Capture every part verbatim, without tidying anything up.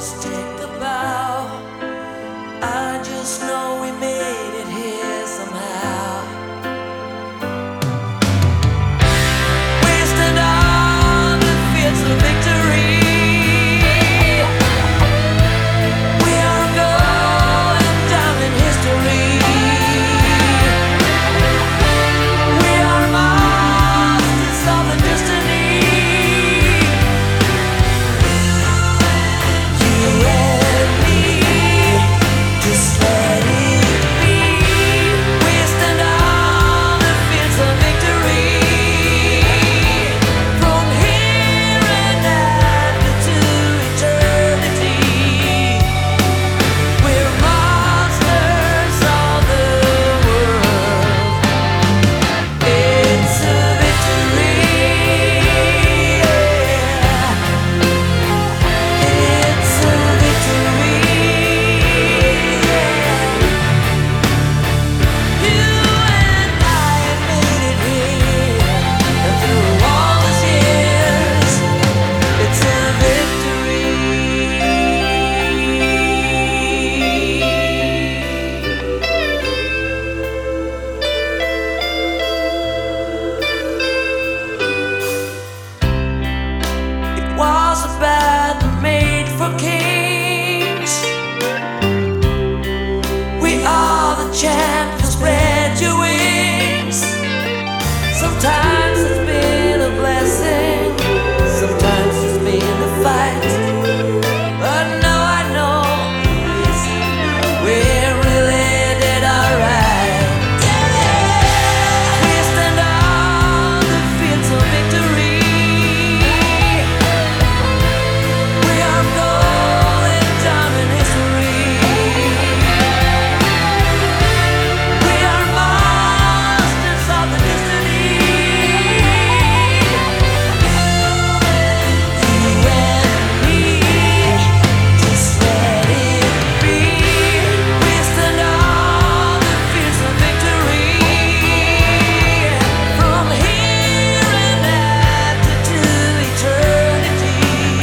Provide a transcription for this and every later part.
boats take the bow. I just know we made it here somehow. We stand on the fields of victory. We are going down in history. We are masters of the destiny. You and me, just let it be. We stand on the fields of victory. From here and after to eternity, we're masters of the world. It's a victory, yeah. It's a victory, yeah. You and I have made it here, and through all these years, it's a victory. It was a battle made for kings. We are the champions, spread your wings. Sometimes it's been a blessing, sometimes it's been a fight. But now I know we really did alright. We stand on the fields of victory. We are going down in history. We are masters of the destiny. You and me, just let it be. We stand on the fields of victory. From here and after to eternity,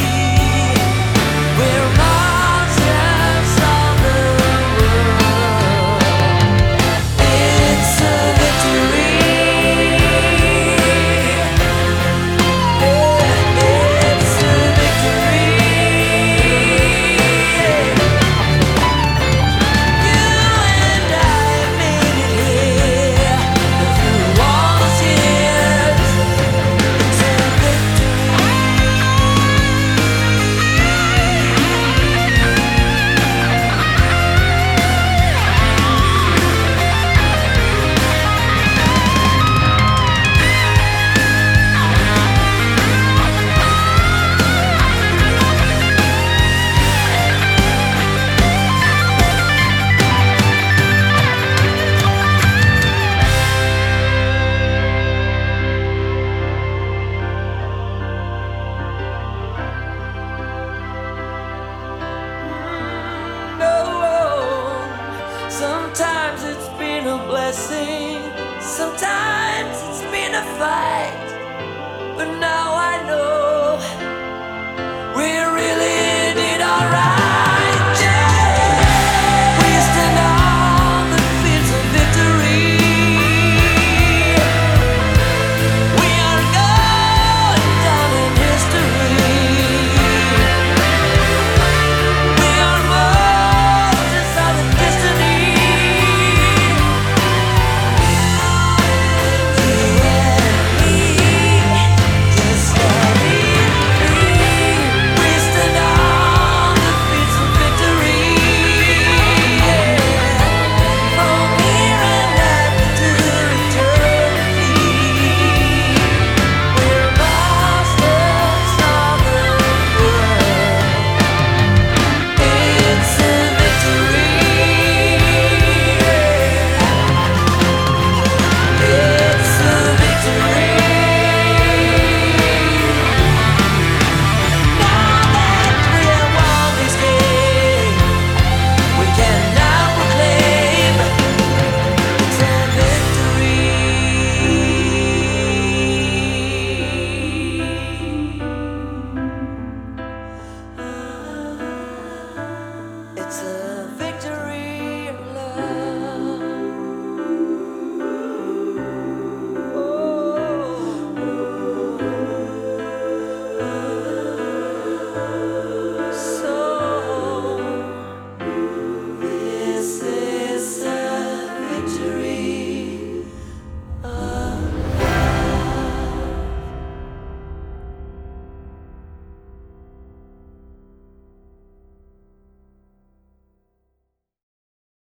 we're masters of the world. It's a victory. Yeah, it's a victory. You and I have made it here, and through all those years, it's a victory. No, sometimes it's been a blessing, sometimes it's been a fight. But now